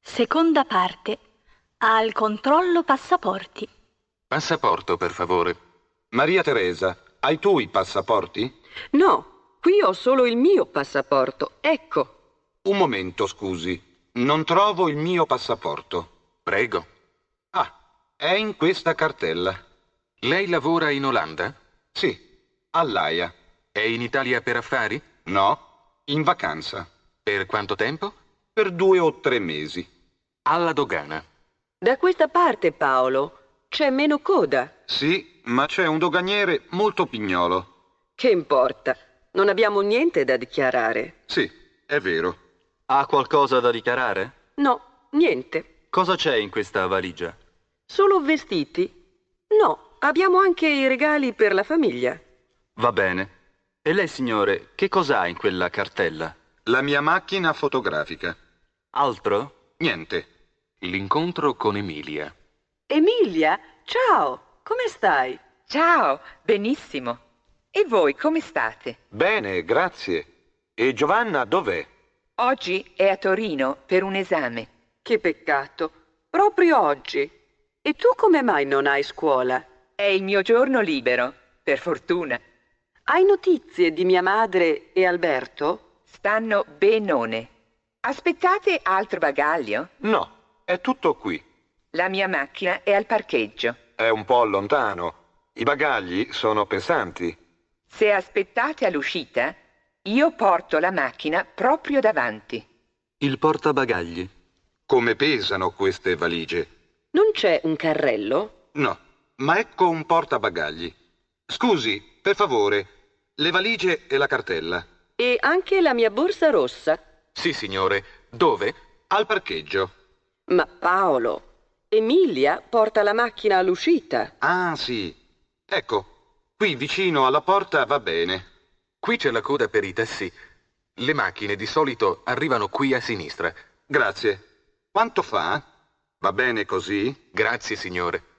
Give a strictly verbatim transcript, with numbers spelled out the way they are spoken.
Seconda parte. Al controllo passaporti. Passaporto, per favore. Maria Teresa, hai tu i passaporti? No, qui ho solo il mio passaporto. Ecco. Un momento, scusi. Non trovo il mio passaporto. Prego. Ah, è in questa cartella. Lei lavora in Olanda? Sì, all'Aia. È in Italia per affari? No, in vacanza. Per quanto tempo? Per due o tre mesi. Alla dogana. Da questa parte, Paolo, c'è meno coda. Sì, ma c'è un doganiere molto pignolo. Che importa? Non abbiamo niente da dichiarare. Sì, è vero. Ha qualcosa da dichiarare? No, niente. Cosa c'è in questa valigia? Solo vestiti? No, abbiamo anche i regali per la famiglia. Va bene. E lei, signore, che cos'ha in quella cartella? La mia macchina fotografica. Altro? Niente. L'incontro con Emilia. Emilia, ciao, come stai? Ciao, benissimo. E voi come state? Bene, grazie. E Giovanna dov'è? Oggi è a Torino per un esame. Che peccato. Proprio oggi. E tu come mai non hai scuola? È il mio giorno libero, per fortuna. Hai notizie di mia madre e Alberto? Stanno benone. Aspettate altro bagaglio? No, è tutto qui. La mia macchina è al parcheggio. È un po' lontano. I bagagli sono pesanti. Se aspettate all'uscita, io porto la macchina proprio davanti. Il portabagagli. Come pesano queste valigie? Non c'è un carrello? No, ma ecco un portabagagli. Scusi, per favore, le valigie e la cartella. E anche la mia borsa rossa. Sì, signore. Dove? Al parcheggio. Ma Paolo, Emilia porta la macchina all'uscita. Ah, sì. Ecco, qui vicino alla porta va bene. Qui c'è la coda per i tassi. Le macchine di solito arrivano qui a sinistra. Grazie. Quanto fa? Va bene così? Grazie, signore.